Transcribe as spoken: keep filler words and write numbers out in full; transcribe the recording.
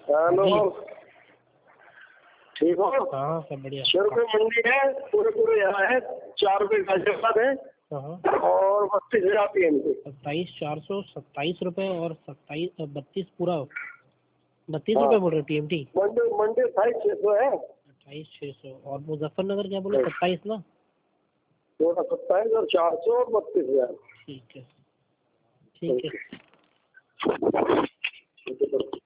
Hello, ठीक हो? हाँ सब बढ़िया। छह रुपये मंडी है, पूरे पूरे यहाँ है। चार रुपये गाजियाबाद है और बत्तीस हजार पी एम के। सत्ताईस चार सौ सत्ताईस रुपये और सत्ताईस बत्तीस पूरा बत्तीस हाँ। रुपये बोल रहे टीएमटी। मंडी मंडी अट्ठाईस छः सौ है। अट्ठाईस छः सौ और मुजफ्फरनगर क्या बोले? सत्ताईस ना? दो सत्ताईस और चार सौ और बत्तीस हजार। ठीक है ठीक है। ठीक है।